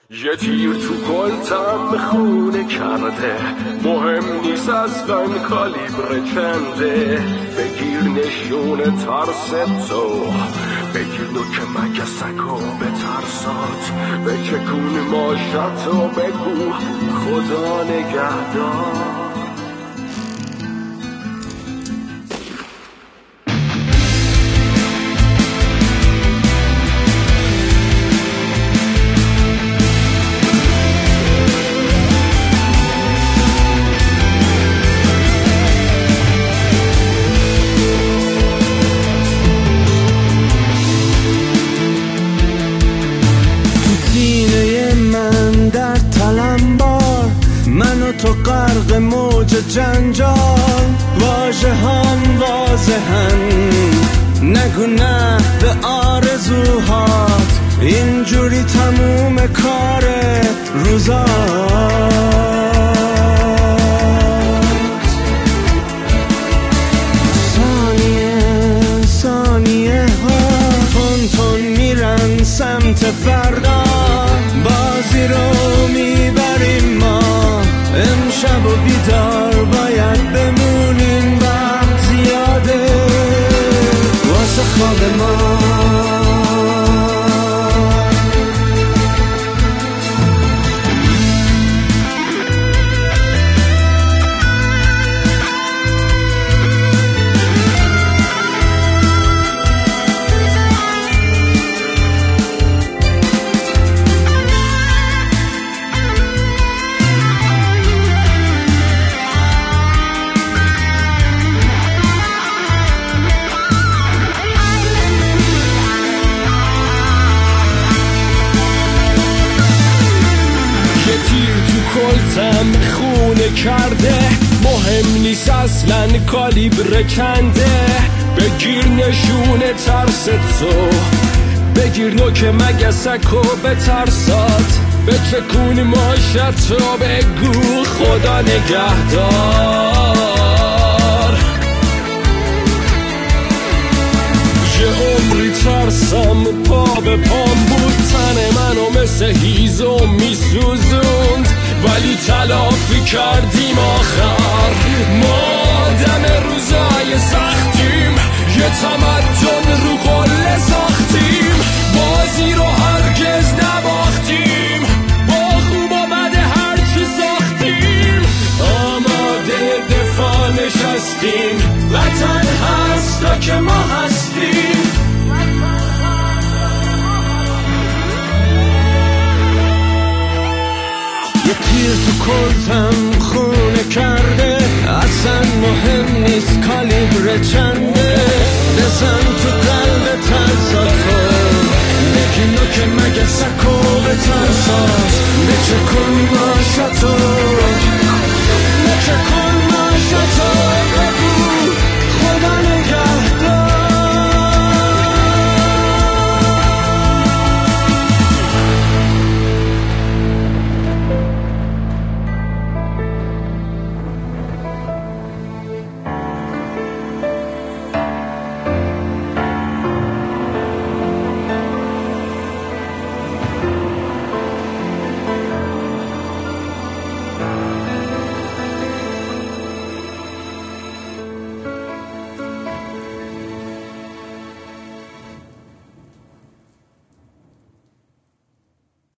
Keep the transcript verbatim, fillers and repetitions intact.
یه تیر تو کلتم خونه کرده، مهم نیست اصلا کالیبر چنده. بگیر نشون ترس تو، بگیر نوک مگسکو به ترسات، بچکون ماشتو بگو خدا نگهدار. تو غرق موج جنجال، واژه‌هام واضحن، نگو نه به آرزوهات، اینجوری تموم کار روزات. ثانیه ثانیه ها تون تون میرن سمت فردا، بازی رو میبریم ما، امشب و بیدار باید بمونیم، وقت زیاده واسه خواب ما. کلتم خونه کرده، مهم نیست اصلا کالیبر چنده. بگیر نشون ترس تو، بگیر نوک مگسکو به ترسات، بچکون ماشتو بگو خدا نگهدار. یه عمری ترسم پا به پام بود، تن منو مثل هیزم میسوزوند، ولی تلافی کردیم آخر. ما آدم روزای سختیم، یه تمدن رو قله ساختیم، بازی رو هرگز نباختیم، با خوب و بد هرچی ساختیم، آماده دفاع نشستیم، وطن هست تا که ما هستیم. یه تیر تو کلتم خونه کرده، اصلا مهم نیست کالیبر چنده، بزن تو قلب ترساتو، بگی نوک مگسکو به ترسات، بچکن ماشتو